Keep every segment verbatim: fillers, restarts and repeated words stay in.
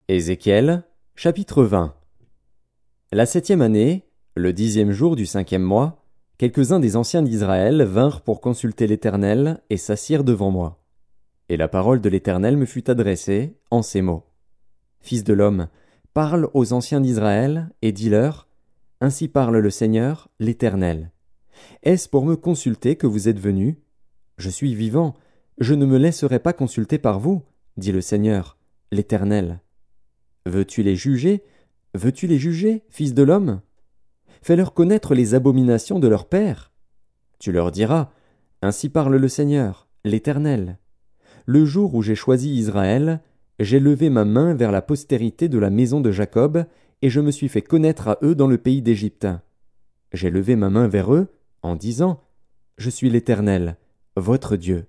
Ézéchiel, chapitre vingt. La septième année, le dixième jour du cinquième mois, quelques-uns des anciens d'Israël vinrent pour consulter l'Éternel et s'assirent devant moi. Et la parole de l'Éternel me fut adressée en ces mots. Fils de l'homme, parle aux anciens d'Israël et dis-leur, ainsi parle le Seigneur, l'Éternel. Est-ce pour me consulter que vous êtes venus? Je suis vivant, je ne me laisserai pas consulter par vous, dit le Seigneur, l'Éternel. Veux-tu les juger? Veux-tu les juger, fils de l'homme? Fais-leur connaître les abominations de leur père. Tu leur diras, ainsi parle le Seigneur, l'Éternel. Le jour où j'ai choisi Israël, j'ai levé ma main vers la postérité de la maison de Jacob, et je me suis fait connaître à eux dans le pays d'Égypte. J'ai levé ma main vers eux, en disant, Je suis l'Éternel, votre Dieu.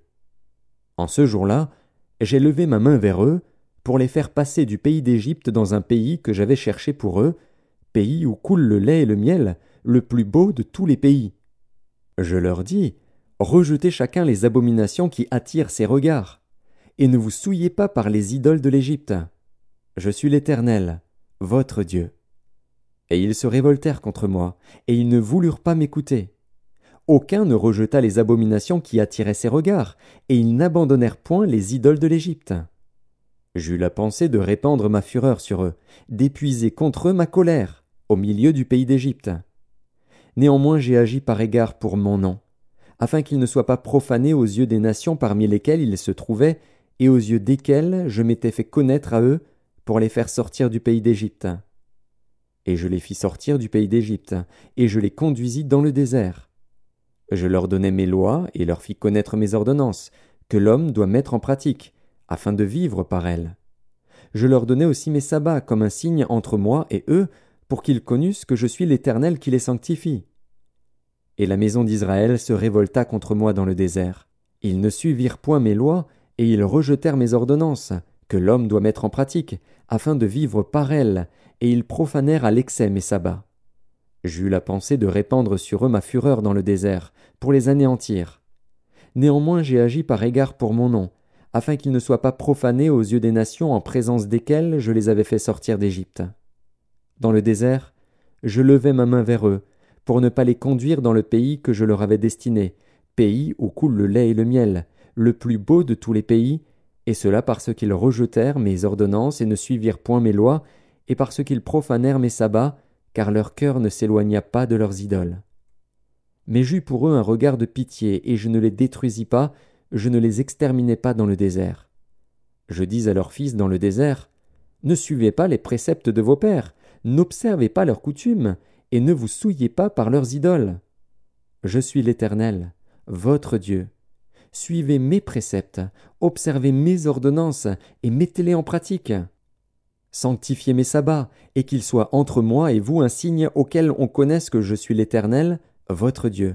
En ce jour-là, j'ai levé ma main vers eux, pour les faire passer du pays d'Égypte dans un pays que j'avais cherché pour eux, pays où coule le lait et le miel, le plus beau de tous les pays. Je leur dis, rejetez chacun les abominations qui attirent ses regards, et ne vous souillez pas par les idoles de l'Égypte. Je suis l'Éternel, votre Dieu. Et ils se révoltèrent contre moi, et ils ne voulurent pas m'écouter. Aucun ne rejeta les abominations qui attiraient ses regards, et ils n'abandonnèrent point les idoles de l'Égypte. J'eus la pensée de répandre ma fureur sur eux, d'épuiser contre eux ma colère, au milieu du pays d'Égypte. Néanmoins j'ai agi par égard pour mon nom, afin qu'il ne soit pas profané aux yeux des nations parmi lesquelles ils se trouvaient, et aux yeux desquelles je m'étais fait connaître à eux, pour les faire sortir du pays d'Égypte. Et je les fis sortir du pays d'Égypte, et je les conduisis dans le désert. Je leur donnai mes lois, et leur fis connaître mes ordonnances, que l'homme doit mettre en pratique, afin de vivre par elles. Je leur donnai aussi mes sabbats comme un signe entre moi et eux, pour qu'ils connussent que je suis l'Éternel qui les sanctifie. Et la maison d'Israël se révolta contre moi dans le désert. Ils ne suivirent point mes lois, et ils rejetèrent mes ordonnances, que l'homme doit mettre en pratique, afin de vivre par elles, et ils profanèrent à l'excès mes sabbats. J'eus la pensée de répandre sur eux ma fureur dans le désert, pour les anéantir. Néanmoins j'ai agi par égard pour mon nom, afin qu'ils ne soient pas profanés aux yeux des nations en présence desquelles je les avais fait sortir d'Égypte. Dans le désert, je levai ma main vers eux, pour ne pas les conduire dans le pays que je leur avais destiné, pays où coule le lait et le miel, le plus beau de tous les pays, et cela parce qu'ils rejetèrent mes ordonnances et ne suivirent point mes lois, et parce qu'ils profanèrent mes sabbats, car leur cœur ne s'éloigna pas de leurs idoles. Mais j'eus pour eux un regard de pitié, et je ne les détruisis pas, je ne les exterminai pas dans le désert. Je dis à leurs fils dans le désert, ne suivez pas les préceptes de vos pères, n'observez pas leurs coutumes, et ne vous souillez pas par leurs idoles. Je suis l'Éternel, votre Dieu. Suivez mes préceptes, observez mes ordonnances, et mettez-les en pratique. Sanctifiez mes sabbats, et qu'ils soient entre moi et vous un signe auquel on connaisse que je suis l'Éternel, votre Dieu.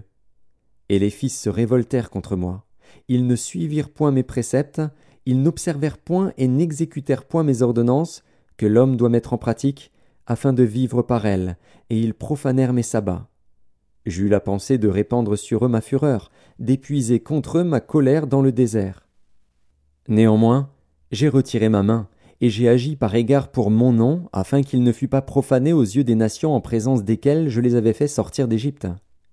Et les fils se révoltèrent contre moi. Ils ne suivirent point mes préceptes, ils n'observèrent point et n'exécutèrent point mes ordonnances, que l'homme doit mettre en pratique, afin de vivre par elles, et ils profanèrent mes sabbats. J'eus la pensée de répandre sur eux ma fureur, d'épuiser contre eux ma colère dans le désert. Néanmoins, j'ai retiré ma main, et j'ai agi par égard pour mon nom, afin qu'il ne fût pas profané aux yeux des nations en présence desquelles je les avais fait sortir d'Égypte.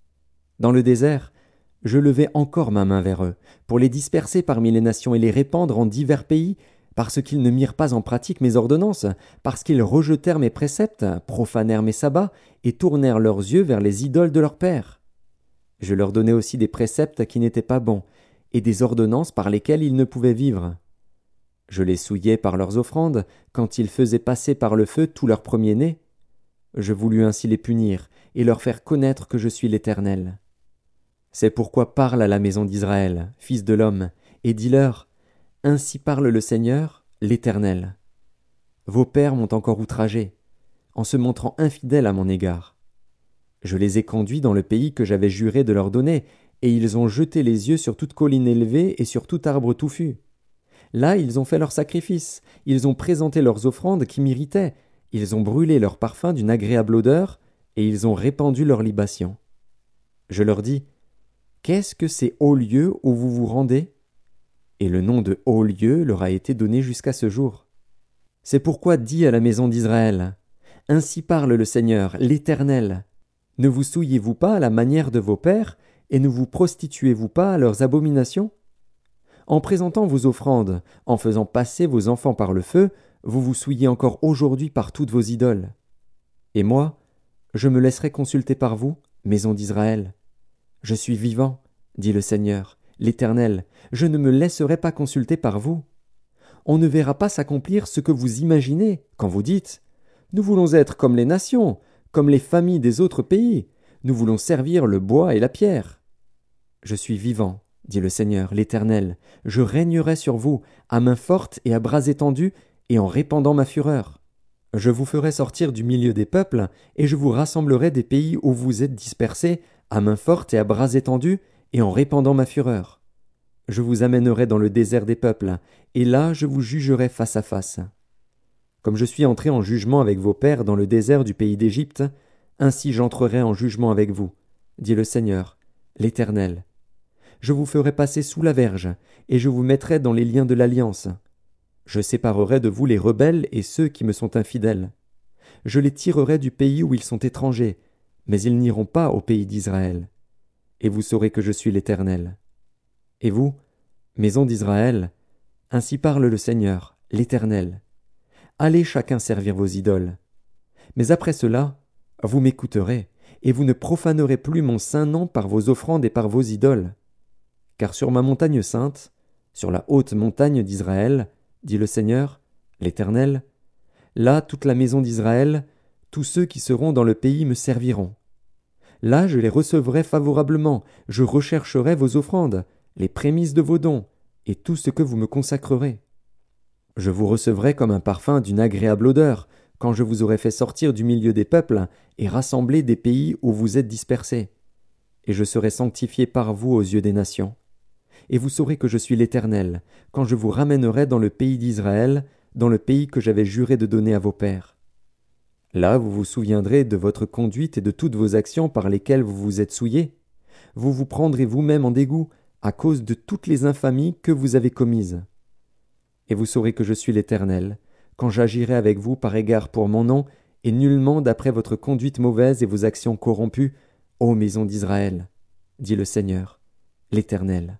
Dans le désert, je levai encore ma main vers eux, pour les disperser parmi les nations et les répandre en divers pays, parce qu'ils ne mirent pas en pratique mes ordonnances, parce qu'ils rejetèrent mes préceptes, profanèrent mes sabbats, et tournèrent leurs yeux vers les idoles de leurs pères. Je leur donnai aussi des préceptes qui n'étaient pas bons, et des ordonnances par lesquelles ils ne pouvaient vivre. Je les souillai par leurs offrandes, quand ils faisaient passer par le feu tout leur premier-né. Je voulus ainsi les punir, et leur faire connaître que je suis l'Éternel. C'est pourquoi parle à la maison d'Israël, fils de l'homme, et dis-leur, ainsi parle le Seigneur, l'Éternel. Vos pères m'ont encore outragé, en se montrant infidèles à mon égard. Je les ai conduits dans le pays que j'avais juré de leur donner, et ils ont jeté les yeux sur toute colline élevée et sur tout arbre touffu. Là ils ont fait leurs sacrifices, ils ont présenté leurs offrandes qui m'irritaient, ils ont brûlé leurs parfums d'une agréable odeur, et ils ont répandu leurs libations. Je leur dis, qu'est-ce que ces hauts lieux où vous vous rendez? Et le nom de hauts lieux leur a été donné jusqu'à ce jour. C'est pourquoi dis à la maison d'Israël, ainsi parle le Seigneur, l'Éternel. Ne vous souillez-vous pas à la manière de vos pères, et ne vous prostituez-vous pas à leurs abominations? En présentant vos offrandes, en faisant passer vos enfants par le feu, vous vous souillez encore aujourd'hui par toutes vos idoles. Et moi, je me laisserai consulter par vous, maison d'Israël. Je suis vivant, dit le Seigneur, l'Éternel, je ne me laisserai pas consulter par vous. On ne verra pas s'accomplir ce que vous imaginez quand vous dites « Nous voulons être comme les nations, comme les familles des autres pays, nous voulons servir le bois et la pierre. » Je suis vivant, dit le Seigneur, l'Éternel, je régnerai sur vous, à main forte et à bras étendus, et en répandant ma fureur. Je vous ferai sortir du milieu des peuples, et je vous rassemblerai des pays où vous êtes dispersés, à main forte et à bras étendus, et en répandant ma fureur. Je vous amènerai dans le désert des peuples, et là je vous jugerai face à face. Comme je suis entré en jugement avec vos pères dans le désert du pays d'Égypte, ainsi j'entrerai en jugement avec vous, dit le Seigneur, l'Éternel. Je vous ferai passer sous la verge, et je vous mettrai dans les liens de l'alliance. Je séparerai de vous les rebelles et ceux qui me sont infidèles. Je les tirerai du pays où ils sont étrangers, mais ils n'iront pas au pays d'Israël. Et vous saurez que je suis l'Éternel. Et vous, maison d'Israël, ainsi parle le Seigneur, l'Éternel. Allez chacun servir vos idoles. Mais après cela, vous m'écouterez, et vous ne profanerez plus mon saint nom par vos offrandes et par vos idoles. Car sur ma montagne sainte, sur la haute montagne d'Israël, dit le Seigneur, l'Éternel, là toute la maison d'Israël, tous ceux qui seront dans le pays me serviront. Là je les recevrai favorablement, je rechercherai vos offrandes, les prémices de vos dons, et tout ce que vous me consacrerez. Je vous recevrai comme un parfum d'une agréable odeur, quand je vous aurai fait sortir du milieu des peuples et rassembler des pays où vous êtes dispersés. Et je serai sanctifié par vous aux yeux des nations. Et vous saurez que je suis l'Éternel, quand je vous ramènerai dans le pays d'Israël, dans le pays que j'avais juré de donner à vos pères. Là vous vous souviendrez de votre conduite et de toutes vos actions par lesquelles vous vous êtes souillés. Vous vous prendrez vous-même en dégoût, à cause de toutes les infamies que vous avez commises. Et vous saurez que je suis l'Éternel, quand j'agirai avec vous par égard pour mon nom, et nullement d'après votre conduite mauvaise et vos actions corrompues, ô maison d'Israël, dit le Seigneur, l'Éternel.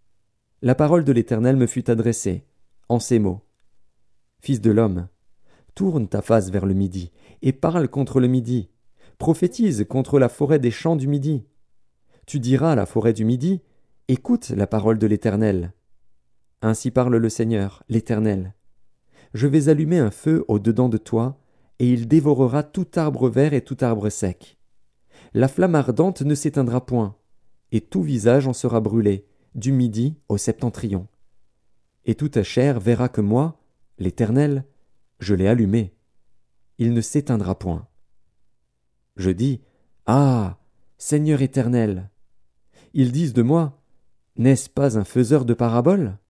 La parole de l'Éternel me fut adressée, en ces mots. Fils de l'homme, tourne ta face vers le midi, et parle contre le midi, prophétise contre la forêt des champs du midi. Tu diras à la forêt du midi, écoute la parole de l'Éternel. Ainsi parle le Seigneur, l'Éternel. Je vais allumer un feu au-dedans de toi, et il dévorera tout arbre vert et tout arbre sec. La flamme ardente ne s'éteindra point, et tout visage en sera brûlé, du midi au septentrion. Et toute ta chair verra que moi, l'Éternel, je l'ai allumé. Il ne s'éteindra point. Je dis, ah, Seigneur éternel. Ils disent de moi, n'est-ce pas un faiseur de paraboles?